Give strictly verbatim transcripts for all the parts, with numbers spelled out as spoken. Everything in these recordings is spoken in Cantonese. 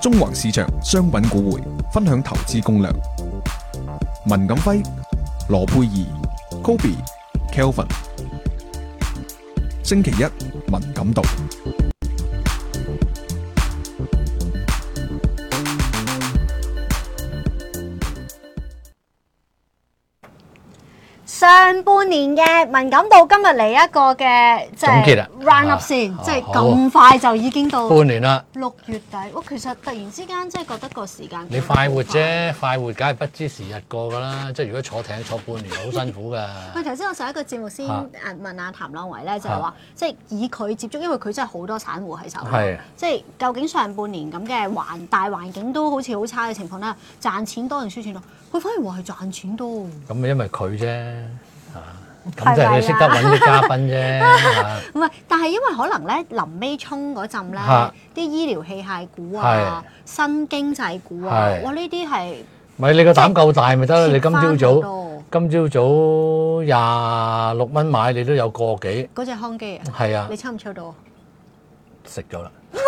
中環市場商品股匯分享投資攻略。文錦輝、羅佩儀、Kobe、Kelvin， 星期一文錦道。 上半年嘅文錦道今日嚟一個嘅即係總結啦 round up 先，即係咁快就已經到半年啦。 六月底。我其實突然之間即係覺得個時間你快活啫，快活梗係不知時日過㗎啦。即係如果坐艇坐半年好辛苦㗎。 喂，頭先我上一個節目先誒啊問阿譚朗維咧，就係話即係以佢接觸，因為佢真係好多散戶喺手。 係即係究竟上半年咁嘅環大環境都好似好差嘅情況啦，賺錢多定輸錢多？佢反而話係賺錢多。 咁因為佢啫，啊咁即係你識得揾啲嘉賓啫。啊唔係，但係因為可能咧臨尾衝嗰陣咧， 嚇啲醫療器械股啊、新經濟股啊， 係哇！呢啲係咪你個膽夠大咪得啦？你今朝貼返好早多今朝早廿六蚊買，你都有個幾。 嗰隻康基啊， 係啊你，抽唔抽到啊？ 食咗啦。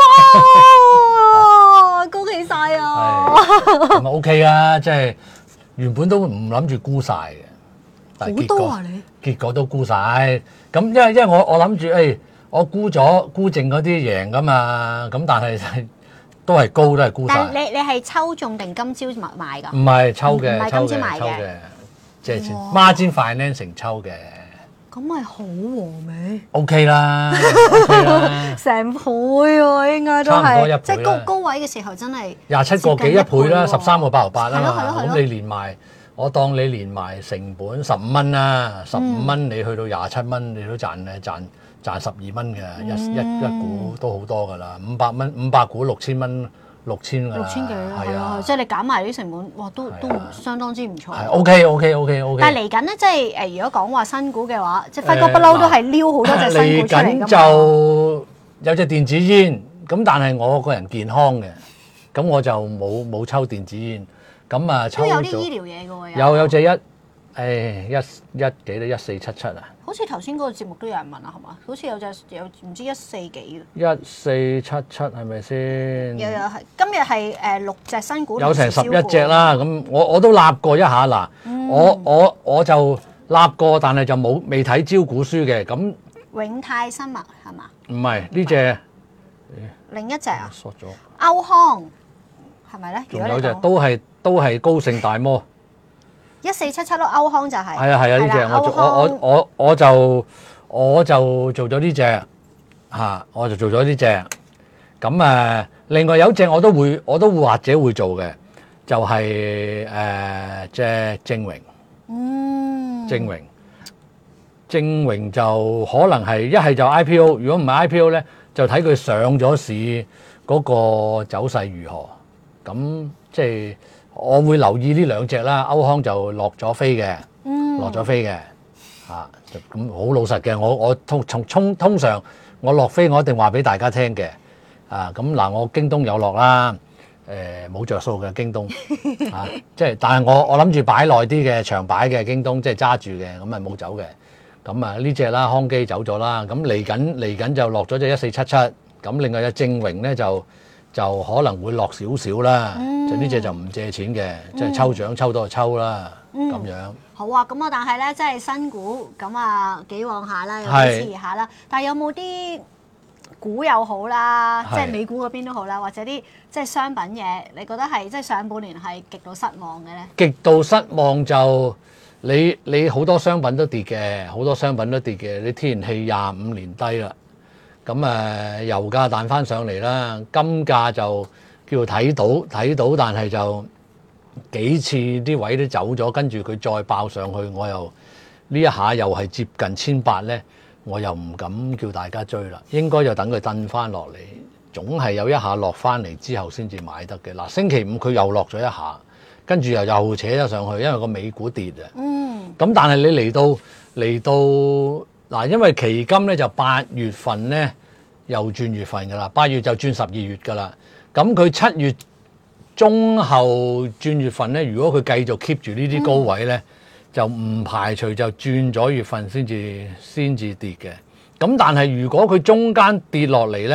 哇！恭喜晒啊！ 咁啊 OK 啊，即係原本都唔諗住沽晒嘅，但係結果好多啊你結果都沽晒。咁因為因為我我諗住誒，我沽咗沽剩嗰啲贏噶嘛，咁但係都係高都係沽晒。 但係你你係抽中定今朝買買㗎？ 唔係抽唔嘅， 係抽今朝買嘅嘅，抽嘅，借錢哇孖展 financing 抽嘅咁咪好和味， ，OK 啦，OK 啦， 成倍喎，應該都差唔多一倍啦係即係高高位嘅時候真係廿七個幾一倍啦，十三個八毫八啦係咯係咯嘛， 係咯咁你連埋。我當你連埋成本十五蚊啦，十五蚊你去到廿七蚊，你都賺誒賺賺十二蚊嘅，一一一股都好多㗎啦，五百蚊五百股六千蚊，六千㗎啦， 六千幾啦，係係啊， 啊， 即係你減埋啲成本，哇，都都唔相當之唔錯。 係 OK OK OK OK。 但係嚟緊咧，即係誒，如果講話新股嘅話，即係輝哥不嬲都係撩好多隻新嚟股出嚟㗎嘛。 緊就有隻電子煙，咁但係我個人健康嘅，咁我就冇冇抽電子煙。咁啊，抽都有啲咗醫療嘢嘅喎。 有有隻一，誒一一幾咧？一四七七啊！ 好似頭先嗰個節目都有人問啊，係嘛？好似有隻有唔知一四幾一四七七係咪先？ 嘅。有有係今日係誒六隻新股， 有成十一隻啦。咁我我都立過一下嗱， 嗯我我我就立過，但係就冇未睇招股書嘅。咁永泰生物係嘛？ 唔係呢隻另一隻啊， 縮咗， 歐康係咪咧？如仲有隻果你講都係都係高盛大摩。 一四七七咯，歐康就係。 係啊係啊，呢隻我做歐康我我我我就我就做咗呢隻嚇，我就做咗呢隻。咁誒，另外有隻我都會我都或者會做嘅，就係誒隻正榮。 嗯。 正榮，正榮就可能係一係就 I P O， 如果唔係 I P O 咧，就睇佢上咗市嗰個走勢如何。咁即係我會留意呢兩隻啦。歐康就落咗飛嘅， 嗯落咗飛嘅嚇。咁好老實嘅，我我通從通通常我落飛我一定話俾大家聽嘅。啊咁嗱，我京東有落啦。誒冇着數嘅京東嚇、啊，即係但係我我諗住擺耐啲嘅長擺嘅京東，即係揸住嘅，咁咪冇走嘅。咁啊呢只啦，康基走咗啦，咁嚟緊嚟緊就落咗隻一四七七，咁另外隻正榮咧就就可能會落少少啦， 嗯就呢只就唔借錢嘅，即係抽獎抽到就抽啦，咁、樣。 好啊，咁啊，但係咧，即係新股咁啊，幾旺下啦，有係啲遲下啦。但係有冇啲股又好啦， 係即係美股嗰邊都好啦，或者啲即係商品嘢，你覺得係即係上半年係極度失望嘅咧？ 極度失望就你你好多商品都跌嘅，好多商品都跌嘅。你天然氣廿五年低啦，咁誒、呃、油價彈翻上嚟啦，金價就叫睇到睇到，但係就幾次啲位都走咗，跟住佢再爆上去，我又呢一下又係接近千八咧，我又唔敢叫大家追啦，應該就等佢蹬翻落嚟。總係有一下落翻嚟之後先至買得嘅。嗱，星期五佢又落咗一下，跟住又又扯咗上去，因為個美股跌啊。 嗯。 咁但係你嚟到嚟到嗱，因為期金咧就八月份咧又轉月份㗎啦，八月就轉十二月㗎啦。咁佢七月中後轉月份咧，如果佢繼續 keep 住呢啲高位咧，嗯、就唔排除就轉咗月份先至先至跌嘅。咁但係如果佢中間跌落嚟咧，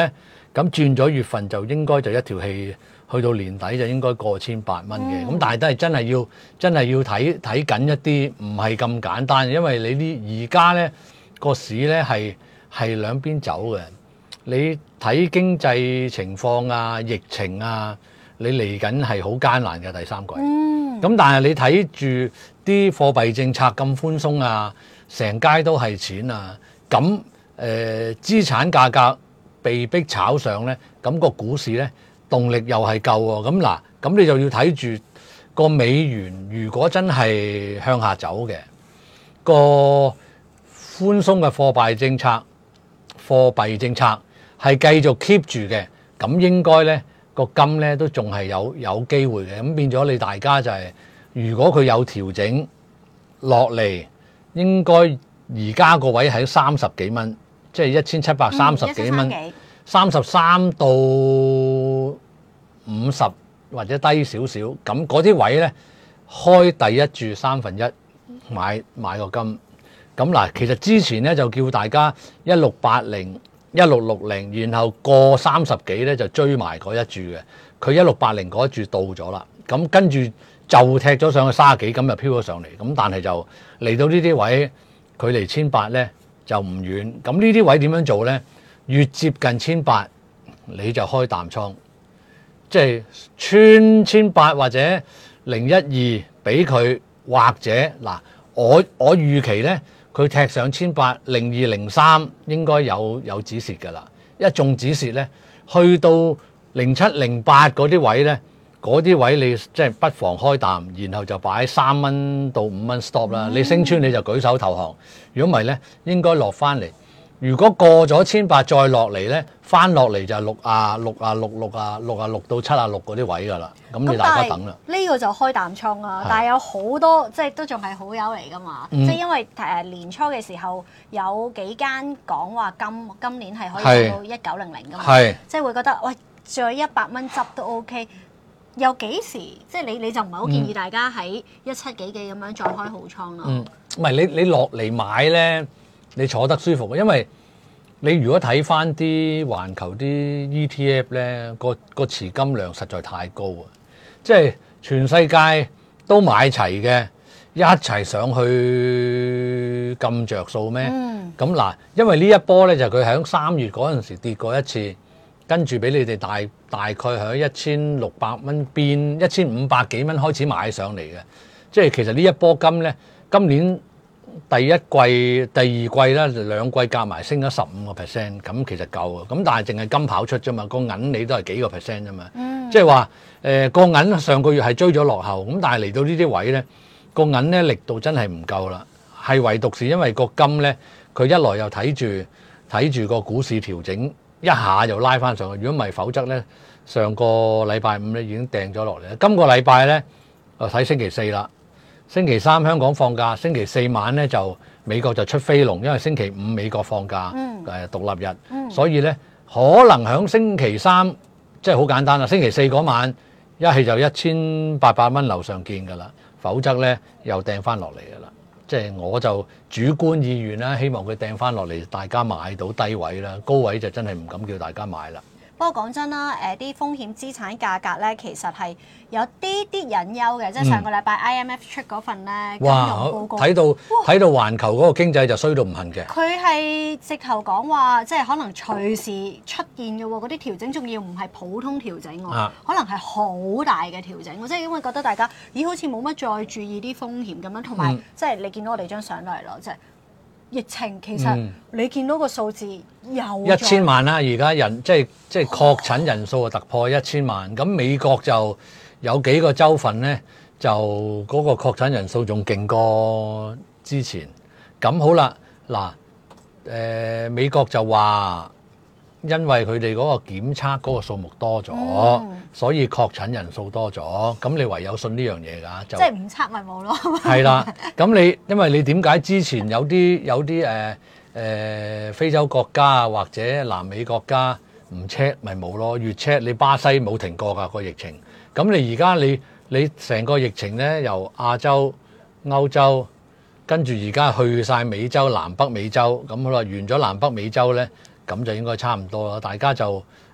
咁轉咗月份就應該就一條氣去到年底就應該過千八蚊嘅。咁、 嗯、 但係都係真係要真係要睇睇緊一啲，唔係咁簡單，因為你呢而家咧個市咧係係兩邊走嘅。你睇經濟情況啊、疫情啊，你嚟緊係好艱難嘅第三季。 嗯。 咁但係你睇住啲貨幣政策咁寬鬆啊，成街都係錢啊，咁誒、呃、資產價格被逼炒上咧，咁、個股市咧動力又係夠喎。咁嗱，咁你就要睇住個美元，如果真係向下走嘅，個寬鬆嘅貨幣政策，貨幣政策。係繼續 keep 住嘅，咁應該咧個金咧都仲係有有機會嘅，咁變咗你大家就係、是，如果佢有調整落嚟，應該而家個位喺三十幾蚊，即係一千七百三十幾蚊，三十三到五十或者低少少，咁嗰啲位咧開第一注三分一買買個金，咁嗱，其實之前咧就叫大家一六八零。一六六零，然後過三十幾咧就追埋嗰一注嘅，佢一六八零嗰一注到咗啦，咁跟住就踢咗上去三十幾，咁就飄咗上嚟，咁但係就嚟到呢啲位，距離千八咧就唔遠，咁呢啲位點樣做咧？越接近千八你就開淡倉，即係穿千八或者零一二俾佢，或者嗱，我我預期咧。佢踢上千八零二零三應該有有止蝕㗎啦，一中止蝕咧，去到零七零八嗰啲位咧，嗰啲位你即係不妨開淡，然後就擺三蚊到五蚊 stop 啦。你升穿你就舉手投降，如果唔係咧，應該落翻嚟。如果過咗千八再落嚟咧，翻落嚟就係六啊六啊六六啊六啊六到七啊六嗰啲位㗎啦。咁你大家等啦。 呢個就開淡倉啦，但係有好多即係都仲係好友嚟㗎嘛。 嗯、 即係因為誒年初嘅時候有幾間講話今今年係可以做到一九零零㗎嘛，即係會覺得喂再一百蚊執都 OK。有幾時即係你你就唔係好建議大家喺一七幾幾咁樣再開好倉咯？ 嗯，唔係你你落嚟買咧。你坐得舒服嘅，因為你如果睇翻啲環球啲 E T F 咧，個個持金量實在太高啊！即係全世界都買齊嘅，一齊上去咁着數咩？咁嗱、嗯，因為呢一波咧就佢喺三月嗰陣時跌過一次，跟住俾你哋大大概喺一千六百蚊邊一千五百幾蚊開始買上嚟嘅，即係其實呢一波金咧，今年。第一季、第二季咧，兩季夾埋升咗十五個 percent，咁其實夠啊。咁但係淨係金跑出啫嘛，個銀你都係幾個 percent 啫嘛。即係話誒個銀上個月係追咗落後，咁但係嚟到呢啲位咧，個銀咧力度真係唔夠啦。係唯獨是因為個金咧，佢一來又睇住睇住個股市調整，一下就拉翻上去。如果唔係，否則咧上個禮拜五咧已經掟咗落嚟啦。今個禮拜咧，就睇星期四啦。星期三香港放假，星期四晚咧就美國就出飛龍，因為星期五美國放假， 嗯、 誒獨立日， 嗯、 所以咧可能響星期三即係好簡單啦。星期四嗰晚一係就一千八百蚊樓上見㗎啦，否則咧又掟翻落嚟㗎啦。即係我就主觀意願啦，希望佢掟翻落嚟，大家買到低位啦，高位就真係唔敢叫大家買啦。 不過講真啦，誒啲風險資產價格咧，其實係有啲啲隱憂嘅，即係上個禮拜 I M F 出嗰份咧金融報告， 睇到睇到環球嗰個經濟就衰到唔行嘅。 佢係直頭講話，即係可能隨時出現嘅喎，嗰啲調整仲要唔係普通調整喎，啊、可能係好大嘅調整喎，即係因為覺得大家咦好似冇乜再注意啲風險咁樣，同埋、嗯、即係你見到我哋張相落嚟咯，即係。疫情其實你見到個數字又一千萬啦，而家人即係即係確診人數啊突破一千萬，咁美國就有幾個州份咧，就嗰個確診人數仲勁過之前。咁好啦，嗱，誒美國就話因為佢哋嗰個檢測嗰個數目多咗，嗯、所以確診人數多咗。咁你唯有信呢樣嘢㗎，就即係唔測咪冇咯。 係啦，咁你因為你點解之前有啲有啲誒誒非洲國家啊或者南美國家唔 check 咪冇咯？越 check 你巴西冇停過㗎個疫情。咁你而家你你成個疫情咧由亞洲、歐洲跟住而家去晒美洲、南北美洲，咁好啦，完咗南北美洲咧。咁就應該差唔多啦，大家就誒、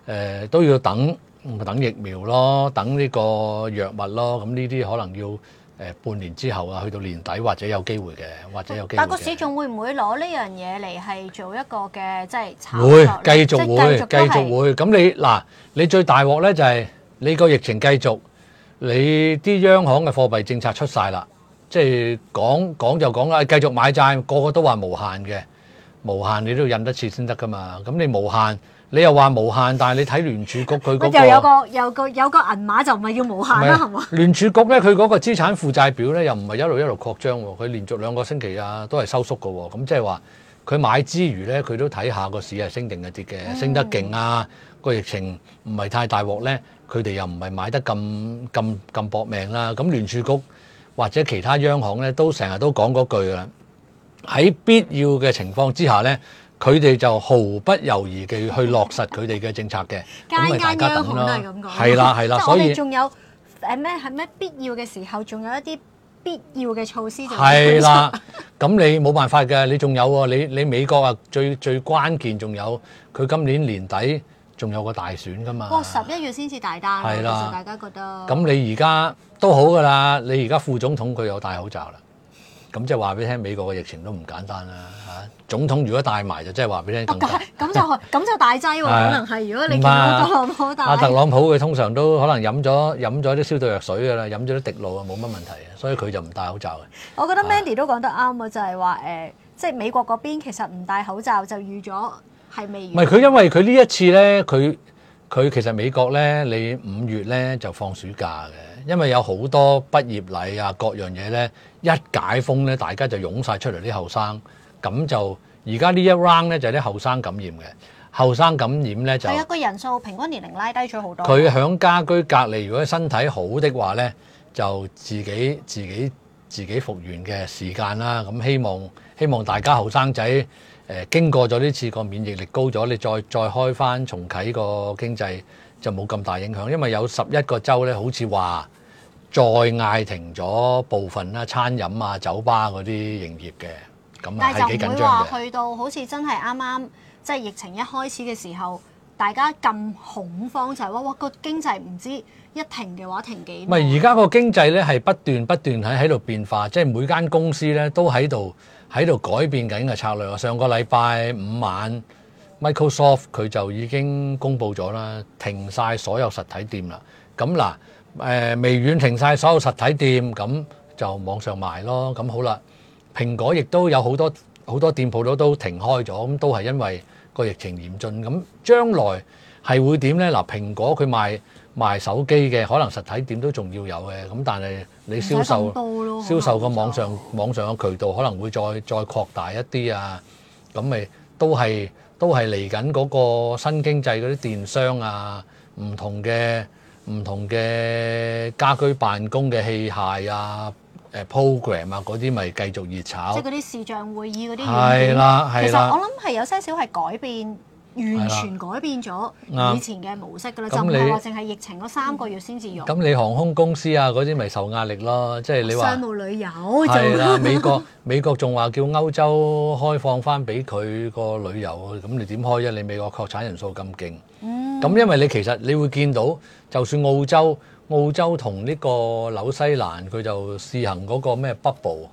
呃、都要等等疫苗咯，等呢個藥物咯，咁呢啲可能要誒、呃、半年之後啊，去到年底或者有機會嘅，或者有機會嘅。 但個市仲會唔會攞呢樣嘢嚟係做一個嘅即係炒作？ 會繼續會繼續續會。咁你嗱，你最大鑊咧就係你個疫情繼續，你啲央行嘅貨幣政策出晒啦，即係講講就講啦，繼續買債，個個都話無限嘅，無限你都要印得切先得噶嘛。咁你無限。你又話無限，但係你睇聯儲局佢嗰個又有個有個有個銀碼就唔係要無限啦，係嘛？ 聯儲局咧，佢嗰個資產負債表咧又唔係一路一路擴張喎，佢連續兩個星期啊都係收縮嘅喎，咁即係話佢買之餘咧，佢都睇下個市係升定係跌嘅，嗯、升得勁啊，個疫情唔係太大鑊咧，佢哋又唔係買得咁咁咁搏命啦。咁聯儲局或者其他央行咧都成日都講嗰句啦，喺必要嘅情況之下咧。佢哋就毫不猶豫嘅去落實佢哋嘅政策嘅，咁咪大家等啦。係啦係啦，所以仲有誒咩係咩必要嘅時候，仲有一啲必要嘅措施就係啦。咁你冇辦法嘅，你仲有喎，你你美國啊最最關鍵仲有佢今年年底仲有個大選噶嘛。 哇！十一月先至大單，係啦，其實大家覺得。 咁你而家都好噶啦，你而家副總統佢有戴口罩啦。咁即係話俾你聽，美國嘅疫情都唔簡單啦嚇。總統如果帶埋就即係話俾你聽更加。 咁就咁就大劑喎，可能係如果你見到特朗普帶。 阿特朗普佢通常都可能飲咗飲咗啲消毒藥水㗎啦，飲咗啲滴露啊，冇乜問題嘅，所以佢就唔戴口罩嘅。 我覺得 Mandy 都講得啱啊，就係話誒，即係美國嗰邊其實唔戴口罩就預咗係未完。 唔係佢因為佢呢一次咧，佢佢其實美國咧，你五月咧就放暑假嘅，因為有好多畢業禮啊各樣嘢咧。一解封咧，大家就湧晒出嚟啲後生，咁就而家呢一 round 咧就係啲後生感染嘅，後生感染咧就係啊個人數平均年齡拉低咗好多。 佢響家居隔離，如果身體好的話咧，就自己自己自己復原嘅時間啦。咁希望希望大家後生仔誒經過咗呢次個免疫力高咗，你再再開翻重啟個經濟就冇咁大影響，因為有十一個州咧，好似話。再嗌停咗部分啦，餐飲啊、酒吧嗰啲營業嘅，咁啊係幾緊張嘅。但係就唔會話去到好似真係啱啱即係疫情一開始嘅時候，大家咁恐慌就係話哇個經濟唔知一停嘅話停幾耐。 唔係而家個經濟咧係不斷不斷喺喺度變化，即係每間公司咧都喺度喺度改變緊嘅策略。上個禮拜五晚 Microsoft 佢就已經公布咗啦，停晒所有實體店啦。咁嗱。誒、呃、微軟停晒所有實體店，咁就網上賣咯。咁好啦，蘋果亦都有好多好多店鋪都都停開咗，咁都係因為個疫情嚴峻。咁將來係會點呢？嗱，蘋果佢賣賣手機嘅，可能實體店都仲要有嘅。咁但係你銷售銷售個網上網上嘅渠道可能會再再擴大一啲啊。咁咪都係都係嚟緊嗰個新經濟嗰啲電商啊，唔同嘅。唔同嘅家居辦公嘅器械啊、誒 program 啊嗰啲，咪繼續熱炒。 即係嗰啲視像會議嗰啲。 係啦，係啦。 其實我諗係有些少係改變，完全改變咗以前嘅模式㗎啦，就唔係話淨係疫情嗰三個月先至用。 咁你航空公司啊嗰啲咪受壓力咯，即係你話。 商務旅遊係啦，美國美國仲話叫歐洲開放翻俾佢個旅遊，咁你點開啫？你美國確診人數咁勁。嗯。咁因為你其實你會見到。就算澳洲，澳洲同呢個紐西蘭佢就試行嗰個咩 bubble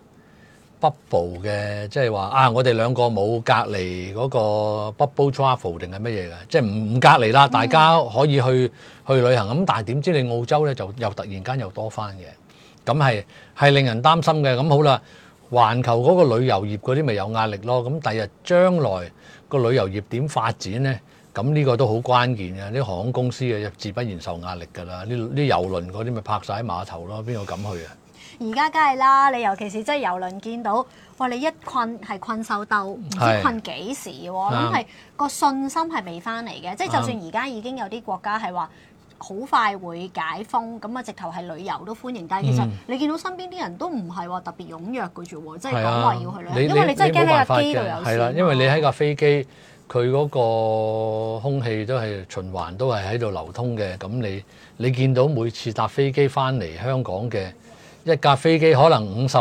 bubble 嘅，即係話啊，我哋兩個冇隔離嗰個 bubble travel 定係乜嘢嘅，即係唔唔隔離啦，大家可以去去旅行。咁但係點知你澳洲咧就又突然間又多翻嘅，咁係係令人擔心嘅。咁好啦，環球嗰個旅遊業嗰啲咪有壓力咯。咁第日將來個旅遊業點發展咧？咁呢個都好關鍵嘅，啲航空公司嘅自不然受壓力㗎啦。呢啲郵輪嗰啲咪泊晒喺碼頭咯，邊個敢去啊？ 而家梗係啦，你尤其是即係郵輪見到，哇！你一困係困獸鬥，唔知困幾時喎？咁係個信心係未翻嚟嘅。即係就算而家已經有啲國家係話好快會解封，咁啊直頭係旅遊都歡迎。但係其實你見到身邊啲人都唔係話特別踴躍嘅啫喎，即係講話要去旅行，因為你真係驚喺架機度有事。 係啦，因為你喺架飛機。佢嗰個空氣都係循環，都係喺度流通嘅。咁你你見到每次搭飛機翻嚟香港嘅一架飛機，可能五十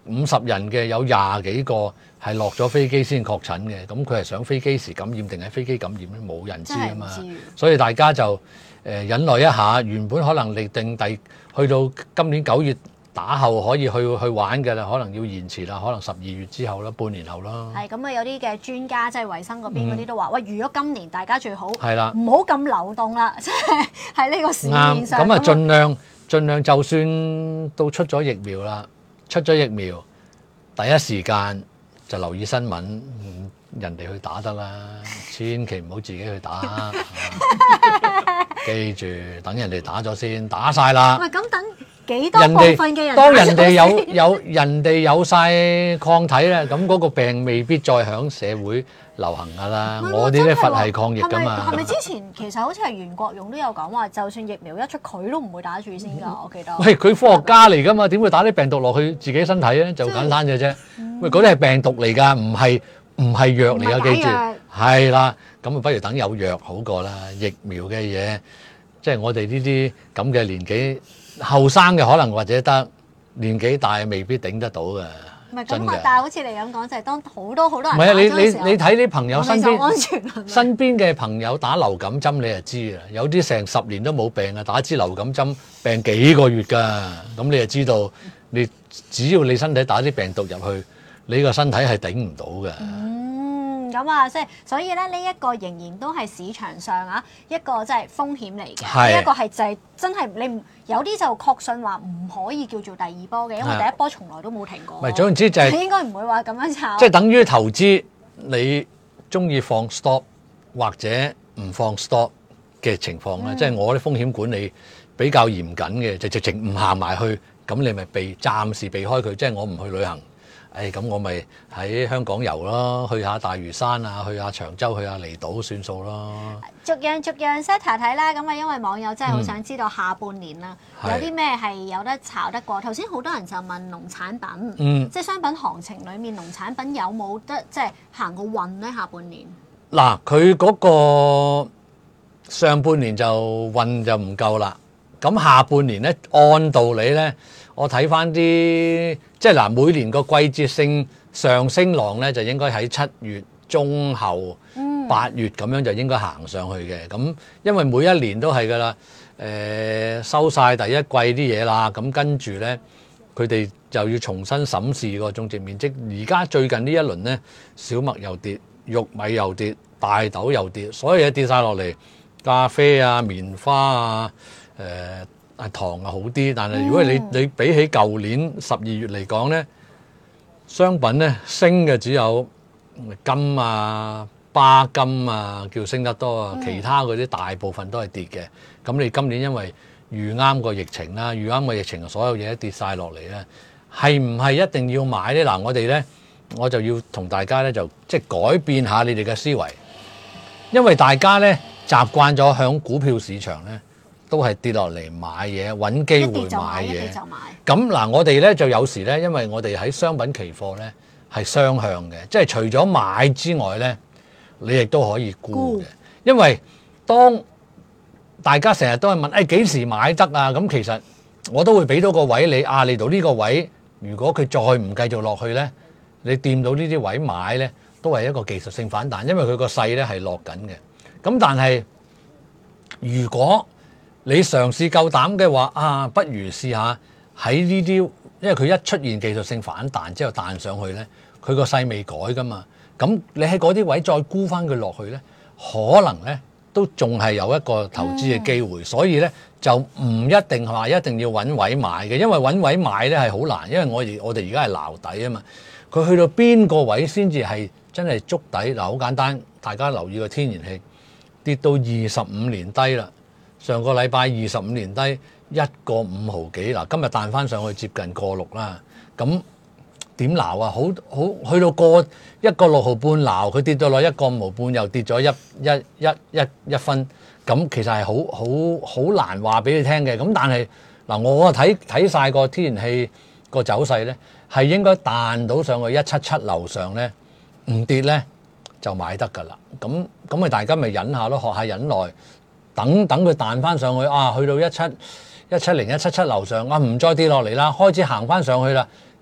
五十人嘅有廿幾個係落咗飛機先確診嘅，咁佢係上飛機時感染定係飛機感染咧？冇人知啊嘛。所以大家就誒、呃、忍耐一下，原本可能嚟定第去到今年九月打後可以去去玩嘅啦，可能要延遲啦，可能十二月之後啦，半年後啦。係咁啊，有啲嘅專家即係衞生嗰邊嗰啲都話：嗯、喂，如果今年大家最好係啦，唔好咁流動啦，即係喺呢個市面上。 咁啊，盡量盡量，就算都出咗疫苗啦，出咗疫苗，第一時間就留意新聞，嗯、人哋去打得啦，千祈唔好自己去打。記住，等人哋打咗先，打晒啦。 喂，咁等。幾多部分嘅人當人哋有有人哋有晒抗體咧，咁嗰個病未必再響社會流行㗎啦。我哋咧佛系抗疫㗎嘛。 係咪之前其實好似係袁國勇都有講話，就算疫苗一出，佢都唔會打住先㗎。我記得。 喂，佢科學家嚟㗎嘛，點會打啲病毒落去自己身體咧？就簡單嘅啫。喂，嗰啲係病毒嚟㗎，唔係唔係藥嚟㗎，記住。係啦，咁啊，不如等有藥好過啦。疫苗嘅嘢，即係我哋呢啲咁嘅年紀。後生嘅可能或者得，年紀大未必頂得到嘅。 唔係咁，但係好似你咁講，就係當好多好多人唔係啊！你你你睇啲朋友身邊， 安全係咪身邊嘅朋友打流感針，你就知啦。有啲成十年都冇病啊，打支流感針病幾個月㗎。咁你就知道，你只要你身體打啲病毒入去，你個身體係頂唔到嘅。 嗯，咁啊，即係所以咧，呢一個仍然都係市場上啊一個即係風險嚟嘅。呢一個係就係真係你有啲就確信話唔可以叫做第二波嘅，因為第一波從來都冇停過。 唔係，總之就係你應該唔會話咁樣炒。 即係等於投資，你中意放 stop 或者唔放 stop 嘅情況咧，即係、嗯、我啲風險管理比較嚴謹嘅，就直情唔行埋去，咁你咪避暫時避開佢，即係我唔去旅行。誒咁、哎、我咪喺香港遊咯，去下大嶼山啊，去下長洲，去下離島算數咯。 逐樣逐樣 set 睇啦，咁啊因為網友真係好想知道下半年啦，嗯、有啲咩係有得炒得過。頭先好多人就問農產品，嗯、即係商品行情裡面農產品有冇得即係行個運咧？下半年嗱，佢嗰個上半年就運就唔夠啦，咁下半年咧按道理咧。我睇翻啲即係嗱，每年個季節性上升浪咧，就應該喺七月中後、八月咁樣就應該行上去嘅。咁因為每一年都係噶啦，誒、呃、收晒第一季啲嘢啦，咁跟住咧佢哋就要重新審視個種植面積。而家最近呢一輪咧，小麥又跌，玉米又跌，大豆又跌，所有嘢跌晒落嚟，咖啡啊、棉花啊、誒、呃。啊糖啊好啲，但係如果你你比起舊年十二月嚟講咧，商品咧升嘅只有金啊、巴金啊叫升得多啊，其他嗰啲大部分都係跌嘅。咁你今年因為遇啱個疫情啦，遇啱個疫情，所有嘢都跌晒落嚟咧，係唔係一定要買咧？嗱，我哋咧我就要同大家咧就即係改變下你哋嘅思維，因為大家咧習慣咗響股票市場咧。都係跌落嚟買嘢，揾機會買嘢。咁嗱，我哋咧就有時咧，因為我哋喺商品期貨咧係雙向嘅，即係除咗買之外咧，你亦都可以沽嘅。因為當大家成日都係問誒幾時買得啊？咁其實我都會俾到個位你啊，嚟到呢個位，如果佢再唔繼續落去咧，你掂到呢啲位買咧，都係一個技術性反彈，因為佢個勢咧係落緊嘅。咁但係如果你嘗試夠膽嘅話，啊，不如試下喺呢啲，因為佢一出現技術性反彈之後彈上去咧，佢個勢未改噶嘛。咁你喺嗰啲位再沽翻佢落去咧，可能咧都仲係有一個投資嘅機會。嗯、所以咧就唔一定話一定要揾位買嘅，因為揾位買咧係好難，因為我而我哋而家係撈底啊嘛。佢去到邊個位先至係真係築底？嗱，好簡單，大家留意個天然氣跌到二十五年低啦。上個禮拜二十五年低一個五毫幾，嗱今日彈翻上去接近個六啦。咁點撈啊？好好去到個一個六毫半撈，佢跌到落一個五毫半，又跌咗一一一一一分。咁其實係好好好難話俾你聽嘅。咁但係嗱，我睇睇曬個天然氣個走勢咧，係應該彈到上去一七七樓上咧，唔跌咧就買得㗎啦。咁咁咪大家咪忍下咯，學下忍耐。等等佢彈翻上去啊，去到一七一七零一七七樓上啊，唔再跌落嚟啦，開始行翻上去啦，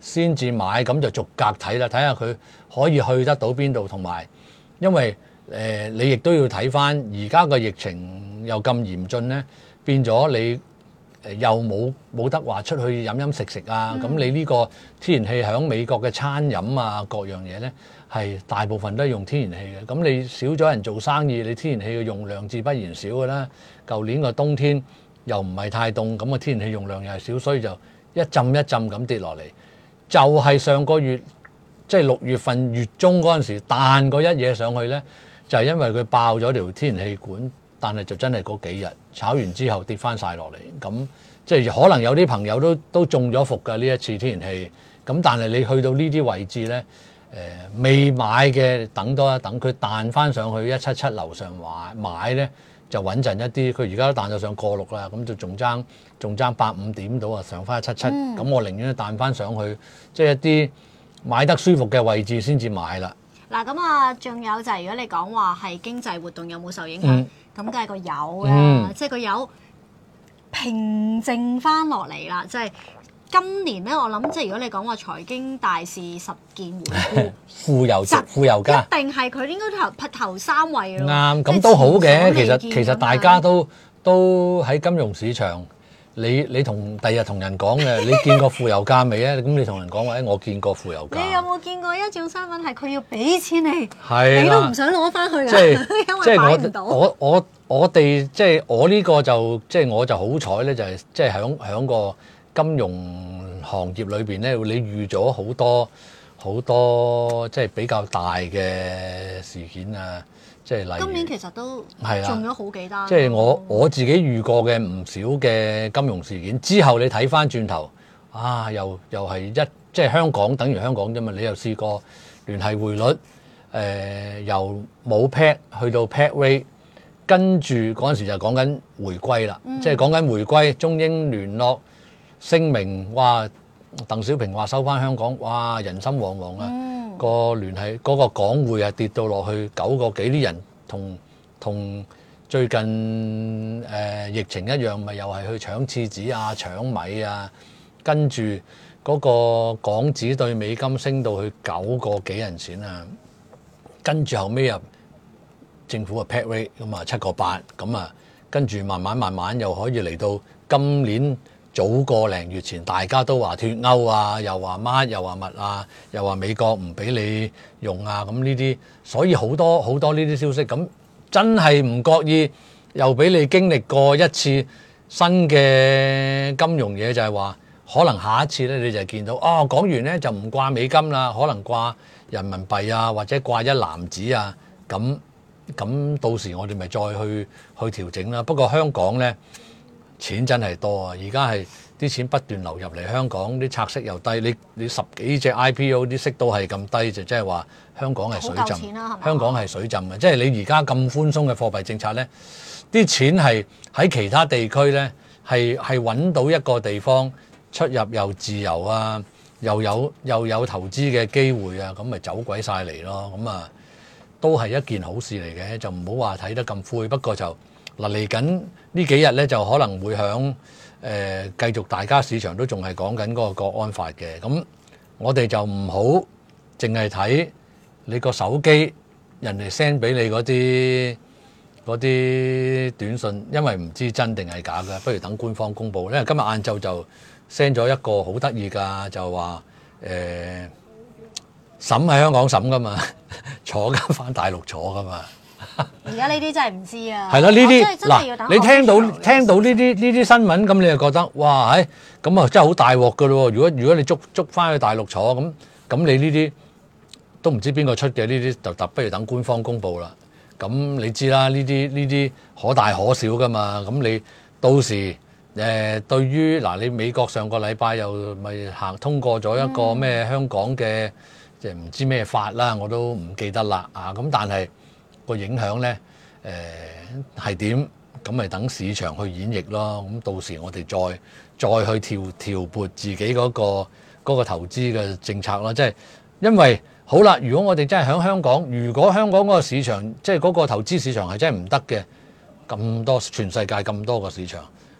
先至買，咁就逐格睇啦，睇下佢可以去得到邊度，同埋因為誒、呃、你亦都要睇翻而家個疫情又咁嚴峻咧，變咗你誒又冇冇得話出去飲飲食食啊，咁、嗯、你呢個天然氣響美國嘅餐飲啊各樣嘢咧係大部分都係用天然氣嘅，咁你少咗人做生意，你天然氣嘅用量自不然少㗎啦。舊年個冬天又唔係太凍，咁個天然氣用量又係少，所以就一浸一浸咁跌落嚟。就係、是、上個月即係六月份月中嗰陣時彈過一嘢上去咧，就係、是、因為佢爆咗條天然氣管，但係就真係嗰幾日炒完之後跌翻晒落嚟。咁即係可能有啲朋友都都中咗伏㗎呢一次天然氣。咁但係你去到呢啲位置咧，誒、呃、未買嘅等多一等，佢彈翻上去一七七樓上買買咧。就穩陣一啲，佢而家都彈到上過六啦，咁就仲爭仲爭八五點到啊，上翻一七七，咁我寧願彈翻上去，即係一啲買得舒服嘅位置先至買啦。 嗱，咁啊，仲有就係如果你講話係經濟活動有冇受影響，咁梗係個油啦， 嗯、 即係個油平靜翻落嚟啦，即係。今年咧，我諗即係如果你講話財經大事十件回顧， 富油富油家一定係佢應該頭頭三位咯。 啱，咁都好嘅。其實其實大家都都喺金融市場，你你同第日同人講嘅，你見過富油價未啊？咁你同人講話，誒我見過富油價。 你有冇見過一種身份係佢要俾錢你， 係你都唔想攞翻去㗎？ 即係因為買唔到。 我我我哋即係我呢個就即係我就好彩咧，就係即係響響個金融行業裏邊咧，你預咗好多好多即係比較大嘅事件啊！即係例如今年其實都係啊， 中咗好幾單。 即係我我自己遇過嘅唔少嘅金融事件之後，你睇翻轉頭啊，又又係一即係香港等於香港啫嘛！你又試過聯繫匯率誒、呃、由冇 peg 去到 peg rate，跟住嗰陣時就講緊回歸啦，嗯、即係講緊回歸，中英聯絡聲明，哇！鄧小平話收翻香港，哇！人心惶惶啊！嗯、個聯繫嗰、嗰個港匯啊跌到落去九個幾，啲人同同最近誒、呃、疫情一樣，咪又係去搶廁紙啊、搶米啊，跟住嗰個港紙對美金升到去九個幾銀錢啊，跟住後尾入政府嘅 peg rate 咁啊七個八，咁啊跟住慢慢慢慢又可以嚟到今年。早個零月前，大家都話脫歐啊，又話乜，又話乜啊，又話美國唔俾你用啊，咁呢啲，所以好多好多呢啲消息，咁真係唔覺意又俾你經歷過一次新嘅金融嘢，就係話可能下一次咧，你就見到哦，講完咧就唔掛美金啦，可能掛人民幣啊，或者掛一籃子啊，咁咁到時我哋咪再去去調整啦。不過香港咧。錢真係多啊！而家係啲錢不斷流入嚟香港，啲拆息又低，你你十幾隻 I P O 啲息都係咁低，就即係話香港係水浸。香港係水浸嘅，即係你而家咁寬鬆嘅貨幣政策咧，啲錢係喺其他地區咧係係揾到一個地方出入又自由啊，又有又有投資嘅機會啊，咁咪走鬼晒嚟咯。咁啊都係一件好事嚟嘅，就唔好話睇得咁灰。不過就嗱嚟緊呢幾日咧，就可能會響誒、呃、繼續，大家市場都仲係講緊嗰個國安法嘅。咁我哋就唔好淨係睇你個手機人哋 send 俾你嗰啲嗰啲短信，因為唔知真定係假嘅，不如等官方公佈。因為今日晏晝就 send 咗一個好得意㗎，就話誒、呃、審喺香港審㗎嘛，坐緊返大陸坐㗎嘛。 而家呢啲真係唔知啊！ 係啦，呢啲嗱， 你聽到聽到呢啲呢啲新聞，咁你就覺得哇，唉，咁啊真係好大鑊噶咯！如果如果你捉捉翻去大陸坐，咁咁你呢啲都唔知邊個出嘅，呢啲就特不如等官方公佈啦。咁你知啦，呢啲呢啲可大可小噶嘛。咁你到時誒、呃、對於嗱，你美國上個禮拜又咪行通過咗一個咩香港嘅即係唔知咩法啦，我都唔記得啦啊！咁但係。個影響咧，誒係點？咁咪等市場去演繹咯。咁到時我哋再再去調調撥自己嗰個嗰個投資嘅政策咯。即係因為好啦，如果我哋真係喺香港，如果香港嗰個市場即係嗰個投資市場係真係唔得嘅，咁多全世界咁多個市場，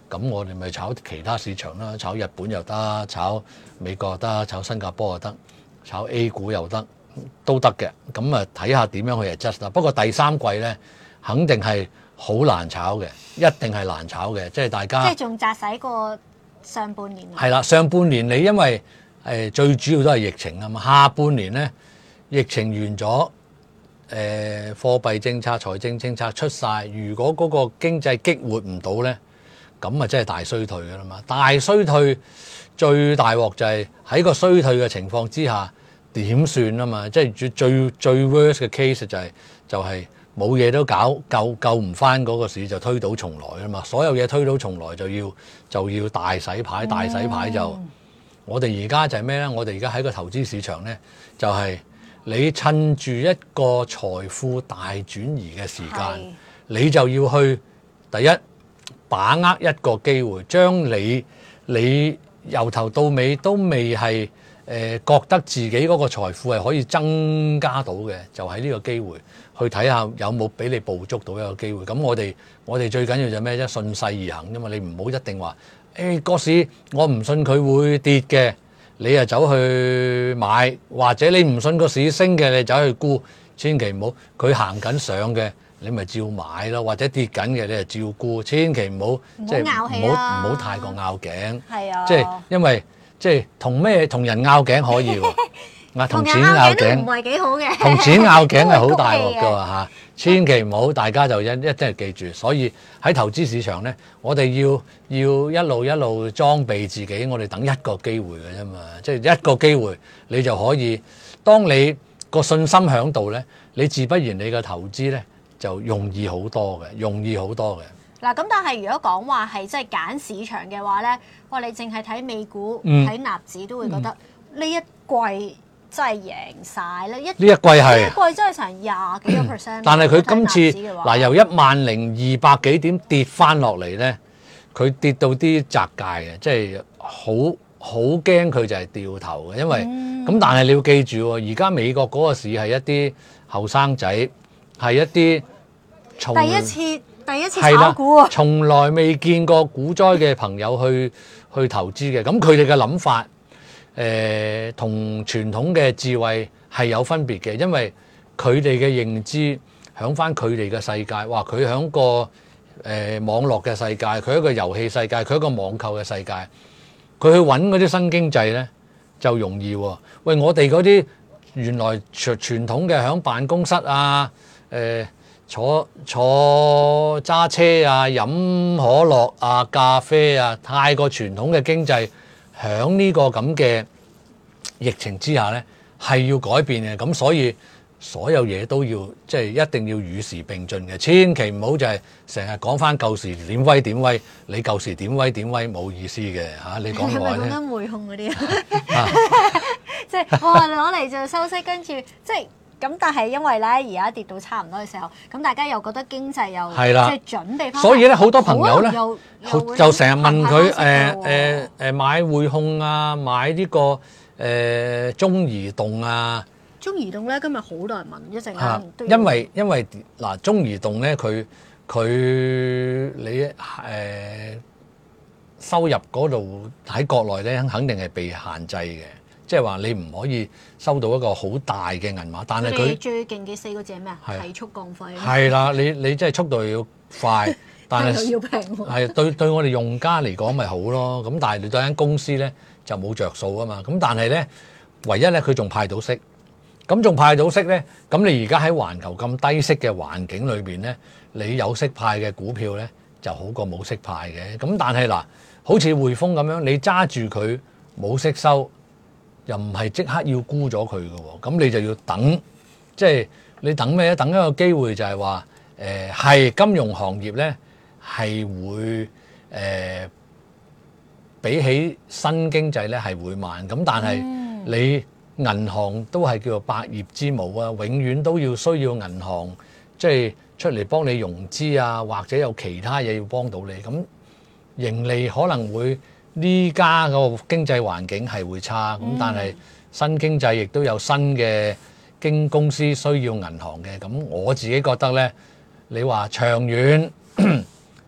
咁我哋咪炒其他市場啦，炒日本又得，炒美國又得，炒新加坡又得，炒 A 股又得，都得嘅。咁啊睇下點樣去 adjust 啦。不過第三季咧，肯定係好難炒嘅，一定係難炒嘅，即係大家。 即係仲窄使過上半年。 係啦，上半年你因為誒最主要都係疫情啊嘛，下半年咧疫情完咗。誒、呃、貨幣政策、財政政策出晒，如果嗰個經濟激活唔到咧，咁啊真係大衰退㗎啦嘛！大衰退最大鑊就係喺個衰退嘅情況之下點算啊嘛！即係最最最 worst 嘅 case 就係、是、就係冇嘢都搞，救救唔翻嗰個市就推倒重來啊嘛！所有嘢推倒重來就要就要大洗牌，大洗牌就、嗯、我哋而家就係咩咧？我哋而家喺個投資市場咧就係、是。你趁住一個財富大轉移嘅時間，你就要去第一把握一個機會，將你你由頭到尾都未係誒、呃、覺得自己嗰個財富係可以增加到嘅，就喺呢個機會去睇下有冇俾你捕捉到一個機會。咁我哋我哋最緊要就咩啫？順勢而行啫嘛！你唔好一定話誒個市我唔信佢會跌嘅。你啊走去買，或者你唔信個市升嘅，你走去沽，千祈唔好。佢行緊上嘅，你咪照買咯；或者跌緊嘅，你就照沽，千祈唔好即係唔好唔好太過拗頸。係啊，即係因為即係同咩同人拗頸可以喎，啊同錢拗頸唔係幾好嘅， 同錢拗頸係好大鑊㗎喎嚇。千祈唔好，大家就一一定係記住。所以喺投資市場咧，我哋要要一路一路裝備自己，我哋等一個機會嘅啫嘛。即係一個機會，你就可以。當你個信心喺度咧，你自不然你嘅投資咧就容易好多嘅，容易好多嘅。 嗱咁，但係如果講話係即係揀市場嘅話咧，哇！你淨係睇美股、睇納指都會覺得呢、嗯、一季。真係贏晒咧！一呢一季係呢一季真係成廿幾個 percent。 但係佢今次嗱由一萬零二百幾點跌翻落嚟咧，佢跌到啲窄界嘅，即係好好驚佢就係掉頭嘅，因為咁、嗯。但係你要記住喎，而家美國嗰個市係一啲後生仔，係一啲從第一次第一次炒股啊， 從來未見過股災嘅朋友去去投資嘅，咁佢哋嘅諗法。誒同傳統嘅智慧係有分別嘅，因為佢哋嘅認知響翻佢哋嘅世界，哇！佢響個誒、呃、網絡嘅世界，佢一個遊戲世界，佢一個網購嘅世界，佢去揾嗰啲新經濟咧就容易喎。喂，我哋嗰啲原來傳傳統嘅響辦公室啊，誒、呃、坐坐揸車啊，飲可樂啊，咖啡啊，太過傳統嘅經濟。喺呢個咁嘅疫情之下咧，係要改變嘅，咁所以所有嘢都要即係一定要與時並進嘅，千祈唔好就係成日講翻舊時點威點威，你舊時點威點威冇意思嘅嚇，你講我咧。係咪講緊匯控嗰啲啊？即係哇攞嚟做收息，跟住即係。咁但係因為咧而家跌到差唔多嘅時候，咁大家又覺得經濟又即係準備翻，所以咧好多朋友咧就成日問佢誒誒誒買匯控啊，買呢、這個誒、呃、中移動啊。中移動咧今日好多人問一陣間，因為因為嗱中移動咧佢佢你誒、呃、收入嗰度喺國內咧肯定係被限制嘅。即係話你唔可以收到一個好大嘅銀碼，但係佢最勁嘅四個字係咩啊？提速降費。係啦，你你即係速度要快，但係要平喎。係對對我哋用家嚟講咪好咯。咁但係你對間公司咧就冇着數啊嘛。咁但係咧，唯一咧佢仲派到息，咁仲派到息咧，咁你而家喺環球咁低息嘅環境裏邊咧，你有息派嘅股票咧就好過冇息派嘅。咁但係嗱，好似匯豐咁樣，你揸住佢冇息收。又唔係即刻要沽咗佢嘅喎，咁你就要等，即係你等咩咧？等一個機會就係話，誒係金融行業咧係會誒比起新經濟咧係會慢，咁但係你銀行都係叫做百業之母啊，永遠都要需要銀行即係出嚟幫你融資啊，或者有其他嘢要幫到你，咁盈利可能會。呢家個經濟環境係會差，咁但係新經濟亦都有新嘅經公司需要銀行嘅，咁我自己覺得咧，你話長遠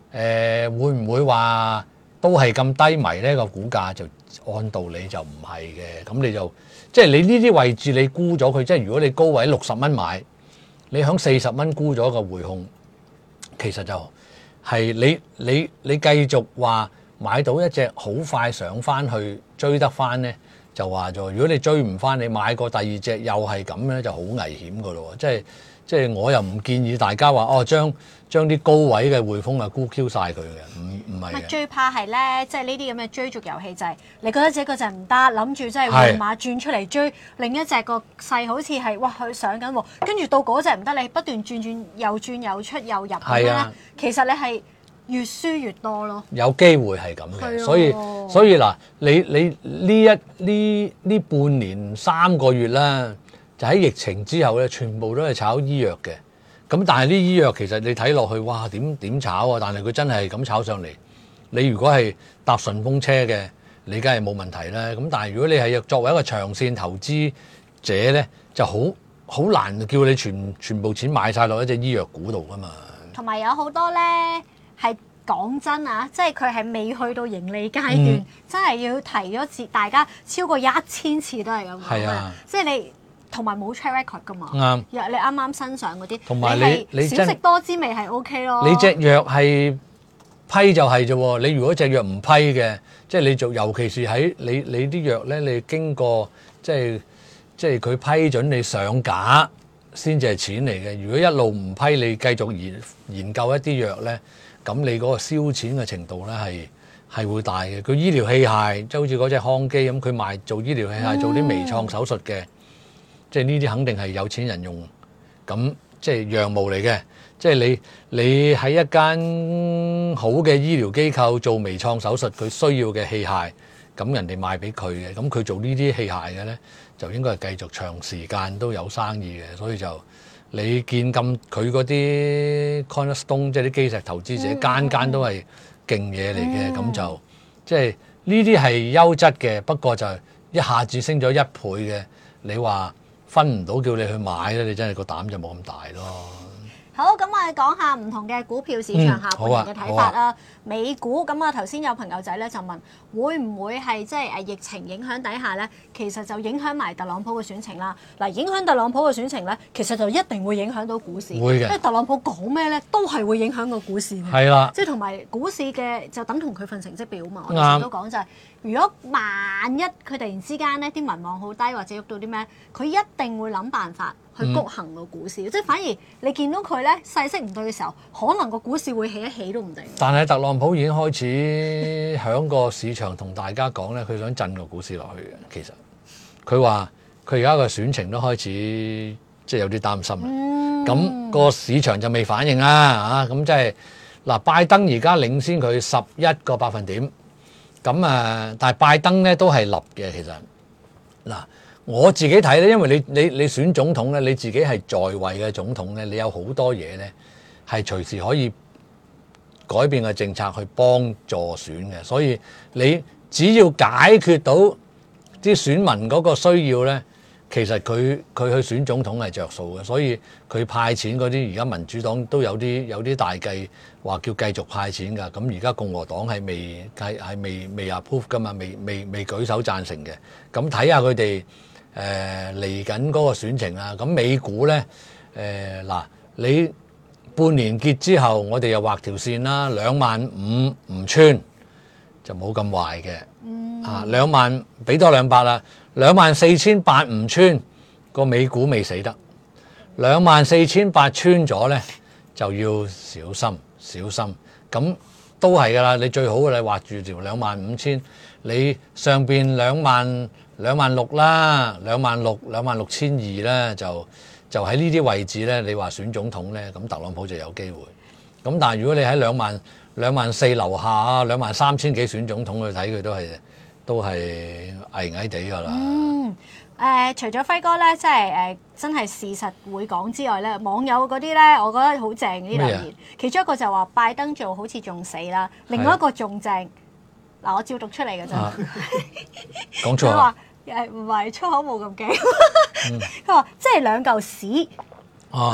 誒會唔會話都係咁低迷咧？個股價就按道理就唔係嘅，咁你就即係你呢啲位置你沽咗佢，即係如果你高位六十蚊買，你響四十蚊沽咗個匯控，其實就係你你你繼續話買到一隻好快上翻去追得翻咧，就話咗如果你追唔翻，你買過第二隻又係咁咧，就好危險噶咯，即係。即係我又唔建議大家話哦，將將啲高位嘅匯豐啊沽 Q 晒佢嘅，唔唔係嘅。 最怕係咧，即係呢啲咁嘅追逐遊戲就係、是、你覺得自己嗰隻唔得，諗住即係換馬轉出嚟追另一隻個勢好似係哇佢上緊喎，跟住到嗰隻唔得，你不斷轉轉又轉又出又入咁樣咧，其實你係越輸越多咯。有機會係咁嘅，所以所以嗱，你你呢一呢呢半年三個月啦。就喺疫情之後咧，全部都係炒醫藥嘅。咁但係啲醫藥其實你睇落去，哇點點炒啊！但係佢真係咁炒上嚟。你如果係搭順風車嘅，你梗係冇問題啦。咁但係如果你係作為一個長線投資者咧，就好好難叫你全全部錢買晒落一隻醫藥股度噶嘛。同埋有好多咧係講真啊，即係佢係未去到盈利階段，嗯、真係要提咗次大家超過一千次都係咁講啊，即係你。同埋冇 track record 噶嘛，啱。你啱啱身上嗰啲，同埋你你少食多滋味係 OK 咯。你隻藥係批就係啫喎，你如果隻藥唔批嘅，即係你做，尤其是喺你你啲藥咧，你經過即係即係佢批准你上架先至係錢嚟嘅。如果一路唔批，你繼續研研究一啲藥咧，咁你嗰個燒錢嘅程度咧係係會大嘅。佢醫療器械即係好似嗰隻康基咁，佢賣做醫療器械，做啲微創手術嘅。即係呢啲肯定係有錢人用，咁即係羊毛嚟嘅。即係你你喺一間好嘅醫療機構做微創手術，佢需要嘅器械，咁人哋賣俾佢嘅，咁佢做呢啲器械嘅咧，就應該係繼續長時間都有生意嘅。所以就你見咁佢嗰啲 cornerstone，即係啲基石投資者，嗯、間間都係勁嘢嚟嘅，咁、嗯、就即係呢啲係優質嘅，不過就一下子升咗一倍嘅，你話？分唔到叫你去買咧，你真係個膽就冇咁大咯。好，咁我哋講下唔同嘅股票市場下半年嘅睇法啦。嗯啊啊、美股咁啊，頭先有朋友仔咧就問，會唔會係即係誒疫情影響底下咧，其實就影響埋特朗普嘅選情啦。嗱，影響特朗普嘅選情咧，其實就一定會影響到股市。會嘅，因為特朗普講咩咧，都係會影響個股市嘅。係啦，即係同埋股市嘅就等同佢份成績表嘛。我哋成日都講就係、是，如果萬一佢突然之間咧啲民望好低或者喐到啲咩，佢一定會諗辦法。去谷行個股市，嗯、即係反而你見到佢咧勢色唔對嘅時候，可能個股市會起一起都唔定。但係特朗普已經開始響個市場同大家講咧，佢想震個股市落去嘅。其實佢話佢而家個選情都開始即係有啲擔心啦。咁、嗯、個市場就未反應啦，嚇咁即係嗱，拜登而家領先佢十一個百分點，咁啊，但係拜登咧都係立嘅，其實嗱。我自己睇咧，因為你你你選總統咧，你自己係在位嘅總統咧，你有好多嘢咧係隨時可以改變嘅政策去幫助選嘅，所以你只要解決到啲選民嗰個需要咧，其實佢佢去選總統係着數嘅，所以佢派錢嗰啲而家民主黨都有啲有啲大計話叫繼續派錢㗎，咁而家共和黨係未係係未未 approve 㗎嘛，未未未舉手贊成嘅，咁睇下佢哋。誒嚟緊嗰個選情啦，咁美股咧誒嗱，你半年結之後，我哋又畫條線啦，兩萬五唔穿就冇咁壞嘅，嗯、啊兩萬俾多兩百啦，兩萬四千八唔穿個美股未死得，兩萬四千八穿咗咧就要小心小心，咁都係㗎啦，你最好嘅你畫住條兩萬五千，你上邊兩萬。兩萬六啦，兩萬六兩萬六千二咧，就就喺呢啲位置咧。你話選總統咧，咁特朗普就有機會。咁但係如果你喺兩萬兩萬四樓下啊，兩萬三千幾選總統去睇佢都係都係危危地㗎啦。嗯，誒、呃，除咗輝哥咧，即係誒、呃、真係事實會講之外咧，網友嗰啲咧，我覺得好正呢留言。麼其中一個就話拜登做好似仲死啦，另外一個仲正嗱，我照讀出嚟㗎咋。講錯啊！誒唔係出口冇咁勁，佢話、嗯、即係兩嚿屎。哦，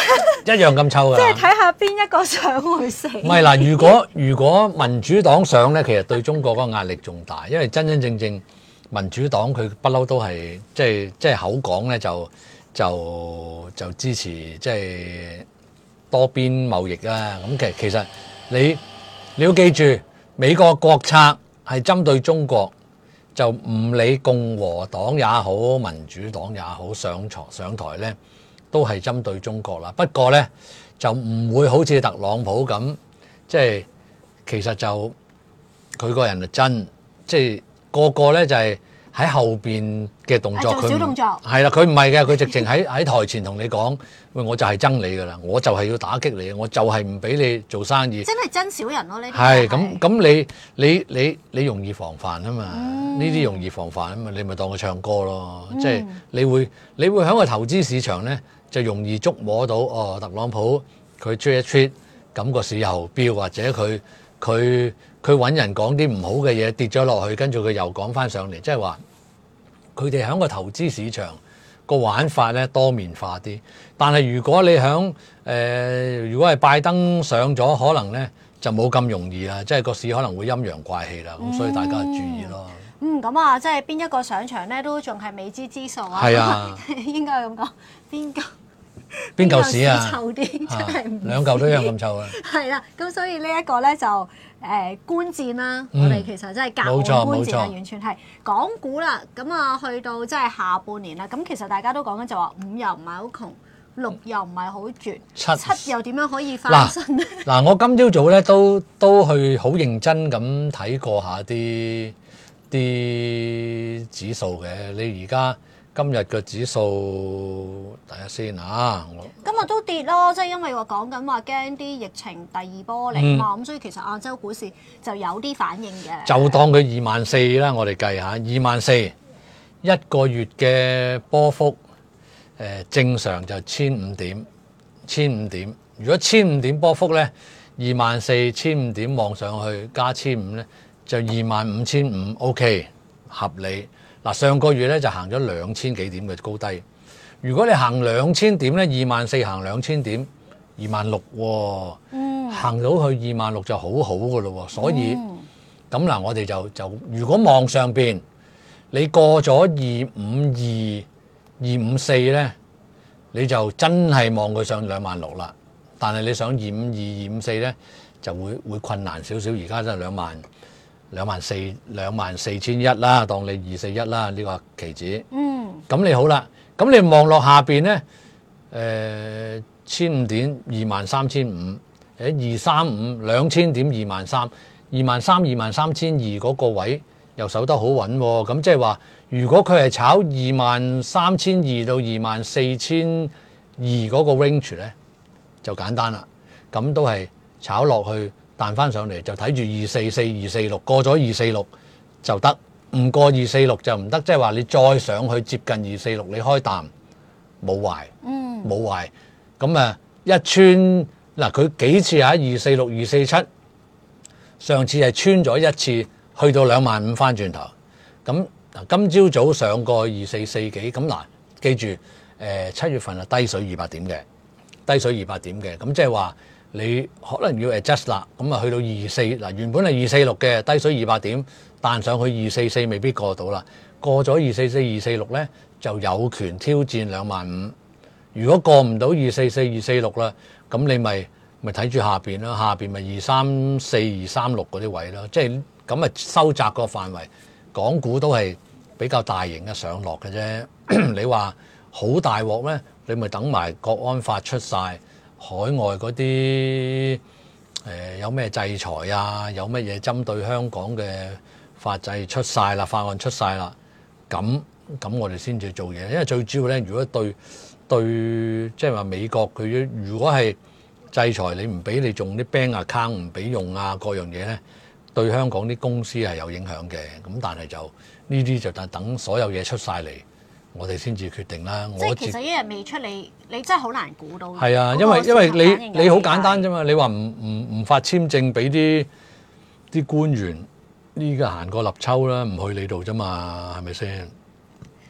一樣咁臭㗎。 即係睇下邊一個想去死。 唔係嗱，如果如果民主黨上咧，其實對中國嗰個壓力仲大，因為真真正正民主黨佢不嬲都係即係即係口講咧就就就支持即係多邊貿易啦。咁其實其實你你要記住，美國國策係針對中國。就唔理共和黨也好，民主黨也好，上台上台咧，都係針對中國啦。不過咧，就唔會好似特朗普咁，即係其實就佢個人就真，即係個個咧就係喺後邊嘅動作， 做小動作係啦，佢唔係嘅，佢直情喺喺台前同你講，喂，我就係憎你噶啦，我就係要打擊你，我就係唔俾你做生意。 真係真小人咯，呢啲係咁咁，你你你你容易防範啊嘛，呢啲、嗯、容易防範啊嘛，你咪當佢唱歌咯，嗯、即係你會你會喺個投資市場咧就容易捉摸到哦，特朗普佢 tweet 一 tweet，咁個市又飆，或者佢佢佢揾人講啲唔好嘅嘢跌咗落去，跟住佢又講翻上嚟，即係話佢哋喺個投資市場個玩法咧多面化啲。但係如果你喺誒、呃，如果係拜登上咗，可能咧就冇咁容易啦，即係個市可能會陰陽怪氣啦。咁、嗯、所以大家注意咯。 嗯，咁啊，即係邊一個上場咧都仲係未知之數啊。 係啊， 應該係咁講，邊個？ 邊嚿屎啊！ 臭啲，真係唔兩嚿都一樣咁臭啊！ 係啦，咁所以呢一個咧就誒、呃、觀戰啦， 嗯、 我哋其實真係隔岸觀戰啊，完全係港股啦。咁啊，去到即係下半年啦，咁其實大家都講緊就話五又唔係好窮，六又唔係好絕，七七又點樣可以翻身咧？ 嗱，我今朝早咧都都去好認真咁睇過下啲啲指數嘅，你而家。今日嘅指數睇下先嚇， 今日都跌咯，即係因為話講緊話驚啲疫情第二波嚟嘛，咁、嗯、所以其實亞洲股市就有啲反應嘅。 就當佢二萬四啦，我哋計下二萬四一個月嘅波幅，誒、呃、正常就千五點，千五點。如果千五點波幅咧，二萬四千五點望上去加千五咧，就二萬五千五 OK 合理。嗱，上個月咧就行咗兩千幾點嘅高低，如果你行兩千點咧，二萬四行兩千點，二萬六喎，嗯、行到去二萬六就好好嘅咯喎，所以咁嗱、嗯，我哋就就如果望上邊，你過咗二五二、二五四咧，你就真係望佢上兩萬六啦。但係你想二五二、二五四咧，就會會困難少少。而家真係兩萬。兩萬四兩萬四千一啦，當你二四一啦，呢個期指。嗯。咁你好啦，咁你望落下邊咧，誒千五點二萬三千五，誒二三五兩千點二萬三，二萬三二萬三千二嗰個位又守得好穩喎。咁即係話，如果佢係炒二萬三千二到二萬四千二嗰個 range 咧，就簡單啦。咁都係炒落去。彈翻上嚟就睇住二四四、二四六，過咗二四六就得，唔過二四六就唔得。即係話你再上去接近二四六，你開淡冇壞，嗯，冇壞。咁啊一穿嗱，佢幾次喺二四六、二四七，上次係穿咗一次，去到兩萬五翻轉頭。咁嗱，今朝早上過二四四幾，咁嗱，記住誒七月份係低水二百點嘅，低水二百點嘅，咁即係話。你可能要 adjust 啦，咁啊去到二四嗱，原本係二四六嘅低水二百點，彈上去二四四未必過到啦。過咗二四四、二四六咧，就有權挑戰兩萬五。如果過唔到二四四、二四六啦，咁你咪咪睇住下邊啦，下邊咪二三四、二三六嗰啲位咯。即係咁啊，收窄個範圍。港股都係比較大型嘅上落嘅啫。你話好大鑊咧，你咪等埋國安法出晒。海外嗰啲誒有咩制裁啊？有乜嘢針對香港嘅法制出晒啦，法案出晒啦，咁咁我哋先至做嘢。因為最主要咧，如果對對即係話美國佢如果係制裁你，唔俾你用啲 bank account，唔俾用啊，各樣嘢咧，對香港啲公司係有影響嘅。咁但係就呢啲就等等所有嘢出晒嚟。我哋先至決定啦。 即係其實一日未出嚟，你真係好難估到。 係啊，因為因為你你好簡單啫嘛。你話唔唔唔發簽證俾啲啲官員，呢個行過立秋啦，唔去你度啫嘛，係咪先？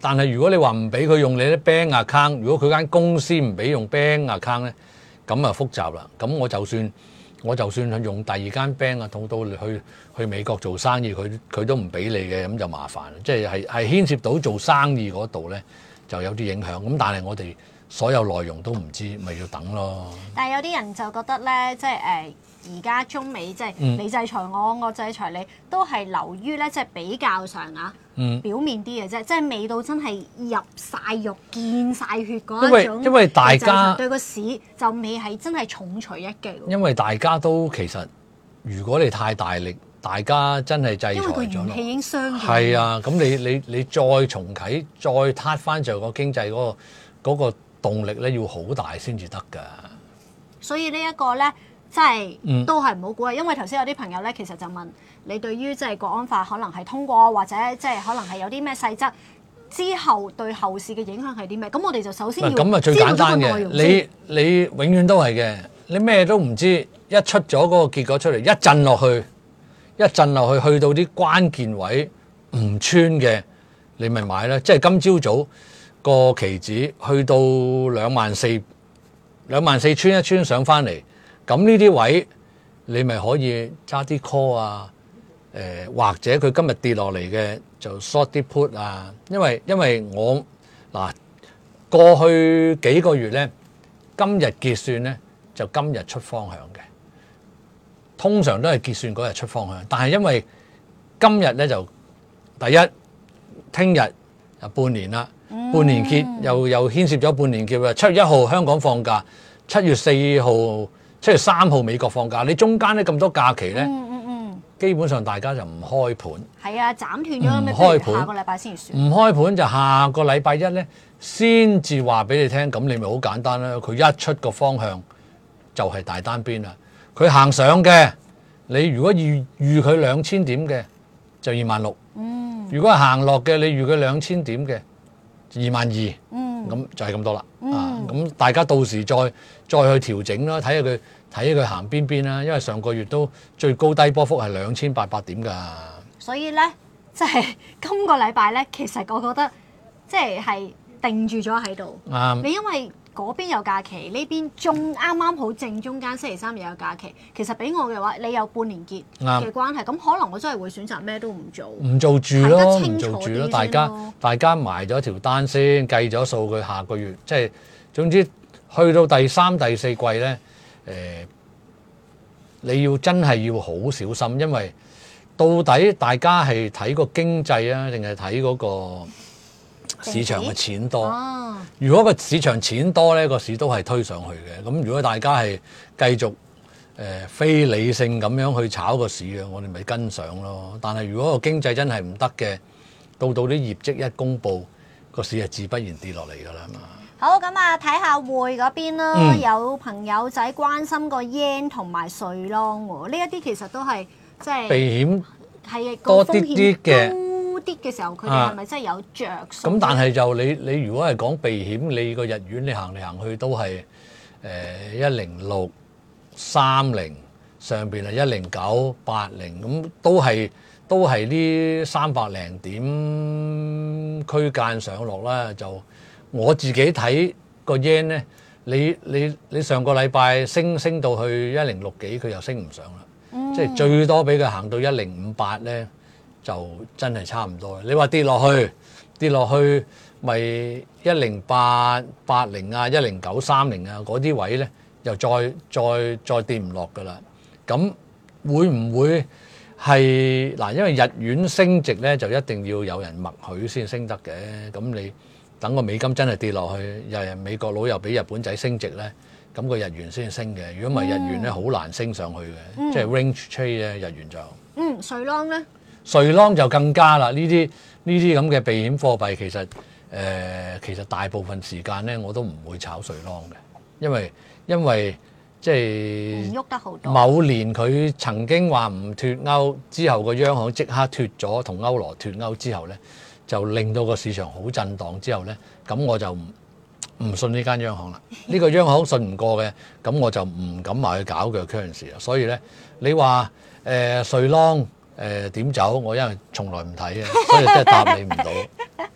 但係如果你話唔俾佢用你啲 bank account，如果佢間公司唔俾用 bank account 咧，咁啊複雜啦。咁我就算我就算用第二間 bank 啊，到到去去美國做生意，佢佢都唔俾你嘅，咁就麻煩。即係係係牽涉到做生意嗰度咧，就有啲影響。咁但係我哋所有內容都唔知，咪要等咯。 但係有啲人就覺得咧，即係誒而家中美即係你制裁我，我制裁你，都係流於咧即係比較上啊， 嗯、 表面啲嘅啫，即係未到真係入晒肉、見晒血嗰因為一種。 因為大家對個市就未係真係重錘一擊。 因為大家都其實，如果你太大力，大家真係制裁咗。 因為個元氣已經傷咗。 係啊，咁你你你再重啟，再撻翻就個經濟嗰、個嗰、個動力咧，要好大先至得㗎。 所以呢一個咧，真係、 嗯、 都係唔好估啊！因為頭先有啲朋友咧，其實就問你對於即係國安法可能係通過，或者即係可能係有啲咩細則之後對後市嘅影響係啲咩？咁我哋就首先要咁啊，最簡單嘅，你你永遠都係嘅，你咩都唔知，一出咗嗰個結果出嚟，一震落去，一震落去，去到啲關鍵位唔穿嘅，你咪買啦。即係今朝早個期指去到兩萬四。兩萬四穿一穿上翻嚟，咁呢啲位你咪可以揸啲 call 啊，誒、呃、或者佢今日跌落嚟嘅就 short 啲 put 啊，因為因為我嗱過去幾個月咧，今日結算咧就今日出方向嘅，通常都係結算嗰日出方向，但係因為今日咧就第一，聽日就半年啦。半年結又又牽涉咗半年結啊！七月一號香港放假，七月四號、七月三號美國放假，你中間咧咁多假期咧、嗯嗯嗯，基本上大家就唔開盤。係啊，斬斷咗咩？唔開盤，下個禮拜先算。唔開盤就下個禮拜一咧，先至話俾你聽。咁你咪好簡單啦。佢一出個方向就係大單邊啦。佢行上嘅，你如果預預佢兩千點嘅，就二萬六。嗯。如果係行落嘅，你預佢兩千點嘅。二萬二，咁就係咁多啦。嗯、啊，咁大家到時再再去調整啦，睇下佢睇下佢行邊邊啦。因為上個月都最高低波幅係兩千八百點㗎。所以咧，即係今個禮拜咧，其實我覺得即係係定住咗喺度。啱、嗯。你因為嗰邊有假期，呢邊仲啱啱好正中間，星期三又有假期。其實俾我嘅話，你有半年結嘅關係，咁、嗯、可能我真係會選擇咩都唔做，唔做住咯，唔做住咯。大家大家埋咗條單先，計咗數，佢下個月即係總之去到第三、第四季咧，誒、呃，你要真係要好小心，因為到底大家係睇個經濟啊，定係睇嗰個市場嘅錢多？啊、如果個市場錢多咧，個市都係推上去嘅。咁如果大家係繼續誒、呃、非理性咁樣去炒個市嘅，我哋咪跟上咯。但係如果個經濟真係唔得嘅，到到啲業績一公佈，個市係自不然跌落嚟㗎啦嘛。好，咁啊，睇下匯嗰邊啦、嗯。有朋友仔關心個 yen 同埋瑞郎喎，呢一啲其實都係即係避險，係多啲啲嘅。啲嘅時候，佢哋係咪真係有着數？咁、啊、但係就你你如果係講避險，你個日元你行嚟行去都係誒一零六三零，上邊係一零九八零，咁都係都係呢三百零點區間上落啦。就我自己睇個 yen 咧，你你你上個禮拜升升到去一零六幾，佢又升唔上啦、嗯，即係最多俾佢行到一零五八咧。就真係差唔多。你話跌落去，跌落去咪一零八八零啊，一零九三零啊嗰啲位咧，又再再再跌唔落噶啦。咁會唔會係嗱？因為日元升值咧，就一定要有人默許先升得嘅。咁你等個美金真係跌落去，又係美國佬又俾日本仔升值咧，咁個日元先升嘅。如果唔係日元咧，好難升上去嘅、嗯，即係 range trade 咧，日元就嗯瑞郎咧。瑞郎就更加啦，呢啲呢啲咁嘅避險貨幣其實誒、呃、其實大部分時間咧我都唔會炒瑞郎嘅，因為因為即係唔喐得好多。某年佢曾經話唔脫歐，之後個央行即刻脫咗，同歐羅脫歐之後咧，就令到個市場好震盪。之後咧，咁我就唔唔信呢間央行啦。呢個央行信唔過嘅，咁我就唔敢埋去搞佢嘅 currency 啦。所以咧，你話誒瑞郎？誒、呃、點走？我因為從來唔睇嘅，所以真係答你唔到。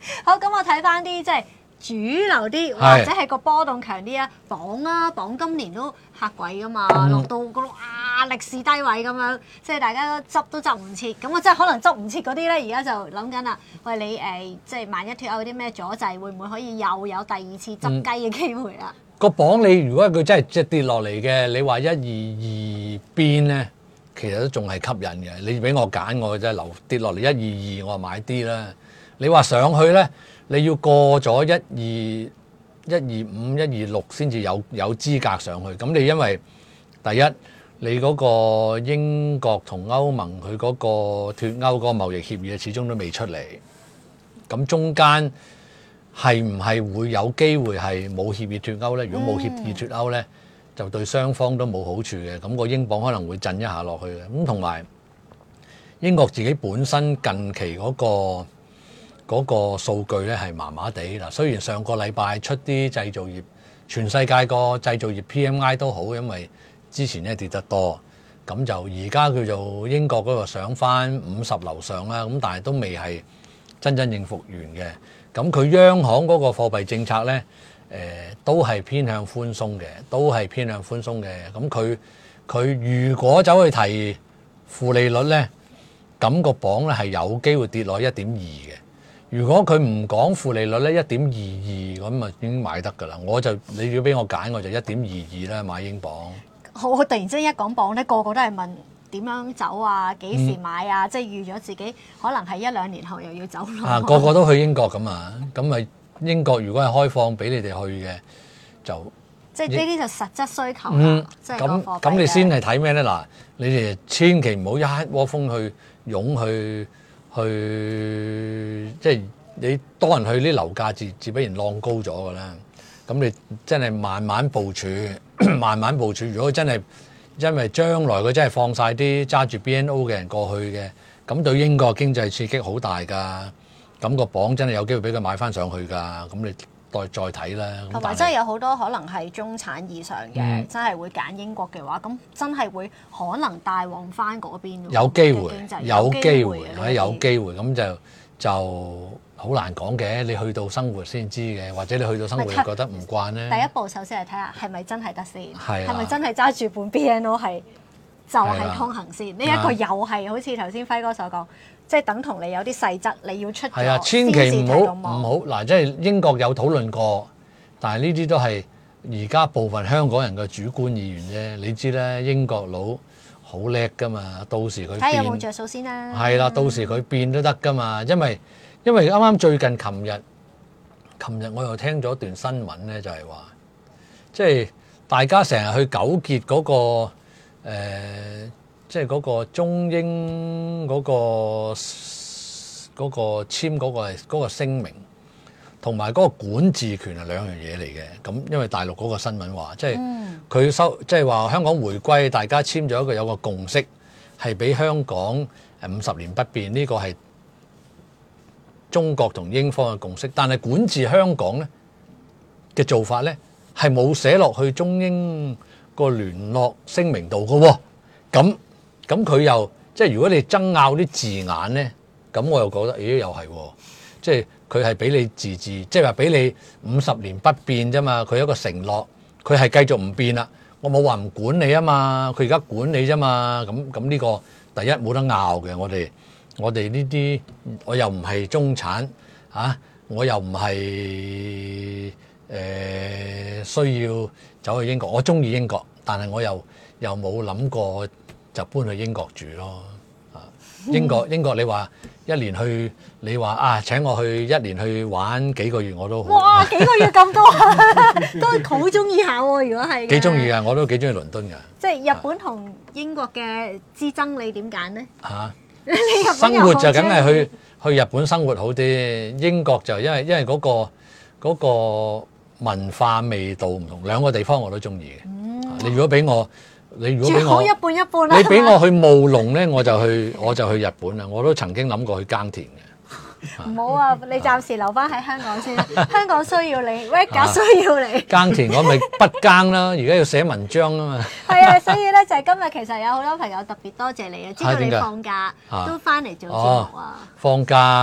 好，咁我睇翻啲即係主流啲，或者係個波動強啲啊，磅啊，磅今年都嚇鬼噶嘛，落、嗯、到嗰度啊歷史低位咁樣，即係大家都執都執唔切，咁我真係可能執唔切嗰啲咧，而家就諗緊啦。喂，你誒、呃、即係萬一脫歐有啲咩阻滯，會唔會可以又有第二次執雞嘅機會啊？ 個、嗯、磅你如果佢真係即係跌落嚟嘅，你話一二二邊咧，其實都仲係吸引嘅。你俾我揀，我真係留跌落嚟一二二，我就買啲啦。你話上去咧？你要過咗一二一二五一二六先至有有資格上去，咁你因為第一你嗰個英國同歐盟佢嗰個脫歐嗰個貿易協議始終都未出嚟，咁中間係唔係會有機會係冇協議脫歐咧？如果冇協議脫歐咧，就對雙方都冇好處嘅，咁個英鎊可能會震一下落去嘅。咁同埋英國自己本身近期嗰個嗰個數據咧係麻麻地嗱，雖然上個禮拜出啲製造業，全世界個製造業 P M I 都好，因為之前咧跌得多，咁就而家叫做英國嗰個上翻五十樓上啦，咁但係都未係真真正復原嘅。咁佢央行嗰個貨幣政策咧，誒都係偏向寬鬆嘅，都係偏向寬鬆嘅。咁佢佢如果走去提負利率咧，咁個鎊咧係有機會跌落一點二嘅。如果佢唔講負利率咧，一點二二咁啊已經買得㗎啦。我就你要俾我揀，我就一點二二啦買英鎊。 我突然之間一講鎊咧，個個都係問點樣走啊，幾時買啊？嗯、即係預咗自己可能係一兩年後又要走咯。 啊，個個都去英國咁啊，咁咪英國如果係開放俾你哋去嘅，就即係呢啲就實質需求啦。 嗯， 即係咁咁你先係睇咩咧？嗱，你哋千祈唔好一窩蜂去湧去。去即係你多人去啲樓價自自不然浪高咗㗎啦，咁你真係慢慢部署，慢慢部署。如果真係因為將來佢真係放晒啲揸住 B N O 嘅人過去嘅，咁對英國經濟刺激好大㗎，咁個鎊真係有機會俾佢買翻上去㗎，咁你再再睇啦。 同埋真係有好多可能係中產以上嘅，嗯、真係會揀英國嘅話，咁真係會可能帶旺翻嗰邊。 有機會，有機會， 會有機會，咁就就好難講嘅。你去到生活先知嘅，或者你去到生活又覺得唔慣咧。 第一步首先係睇下係咪真係得先，係咪、 啊、 真係揸住本 B N O 係就係、是、通行先。呢一、 啊、 個又係好似頭先輝哥所講。即係等同你有啲細則，你要出咗係啊，千祈唔好唔好嗱，即係英國有討論過，但係呢啲都係而家部分香港人嘅主觀意願啫。你知咧，英國佬好叻噶嘛，到時佢睇有冇着數先啦。 係啦，到時佢變都得噶嘛，因為因為啱啱最近琴日，琴日我又聽咗段新聞咧，就係話，即係大家成日去糾結嗰個誒。即係嗰個中英嗰、嗰個嗰、嗰個簽嗰、嗰個嗰個聲明，同埋嗰個管治權係兩樣嘢嚟嘅。咁因為大陸嗰個新聞話，即係佢收，即係話香港回歸，大家簽咗一個有個共識，係俾香港誒五十年不變。呢、呢個係中國同英方嘅共識，但係管治香港咧嘅做法咧係冇寫落去中英個聯絡聲明度嘅喎。咁咁佢又即係如果你爭拗啲字眼咧，咁我又覺得，咦又係喎，即係佢係俾你自治，即係話俾你五十年不變啫嘛。佢有一個承諾，佢係繼續唔變啦。我冇話唔管你啊嘛，佢而家管你啫嘛。咁咁呢個第一冇得拗嘅。我哋我哋呢啲我又唔係中產啊，我又唔係誒需要走去英國。我中意英國，但係我又又冇諗過。就搬去英國住咯，啊！英國英國你話一年去，你話啊請我去一年去玩幾個月我都好。 哇！幾個月咁多啊，都好中意下喎。如果係幾中意啊，我都幾中意倫敦㗎。 即係日本同英國嘅之爭，你點揀呢？ 嚇！生活就梗係去去日本生活好啲，英國就因為因為嗰個嗰個文化味道唔同，兩個地方我都中意嘅。你如果俾我。你如果俾我一半一半啦， 你俾我去務農咧，我就去我就去日本啦。我都曾經諗過去耕田嘅。 唔好啊！你暫時留翻喺香港先，香港需要你 ，Vega 需要你。 耕田我咪不耕啦，而家要寫文章啊嘛。 係啊，所以咧就係今日其實有好多朋友特別多謝你啊，知道你放假都翻嚟做節目啊。 放假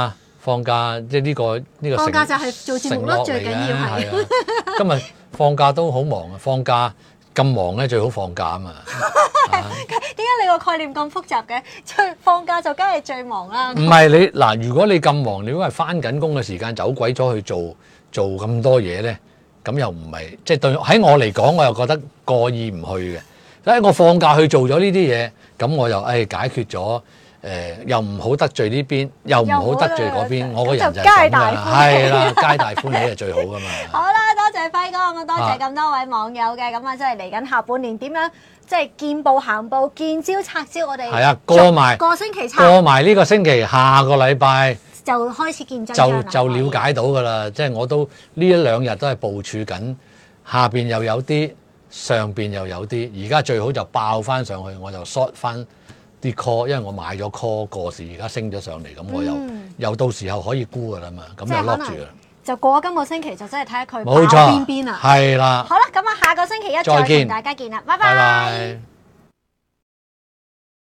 放假即係呢個呢個放假就係做節目咯，最緊要係。 係啊，今日放假都好忙啊，放假咁忙咧最好放假啊嘛。 點解你個概念咁複雜嘅？最放假就梗係最忙啦。 唔係你嗱，如果你咁忙，你如果係翻緊工嘅時間走鬼咗去做做咁多嘢咧，咁又唔係即係對喺我嚟講，我又覺得過意唔去嘅。所以我放假去做咗呢啲嘢，咁我又誒、哎、解決咗誒、呃，又唔好得罪呢邊，又唔好得罪嗰邊，我個人就係咁㗎啦，係啦，皆大歡喜係最好㗎嘛。 好啦，多謝輝哥，咁多謝咁多位網友嘅，咁啊，即係嚟緊下半年點樣？即係見步行步，見招拆招，我哋係啊，過埋個星期過埋呢個星期，下個禮拜就開始見真就就了解到㗎啦。即係我都呢一兩日都係部署緊，下邊又有啲，上邊又有啲。而家最好就爆翻上去，我就 short 翻啲 call，因為我買咗 call 過時，而家升咗上嚟，咁我又、嗯、又到時候可以沽㗎啦嘛，咁就 lock 住啦。就過咗今個星期就真係睇下佢爆邊邊啦。係啦。好啦，咁啊下個星期一再同大家見啦，拜拜。拜拜。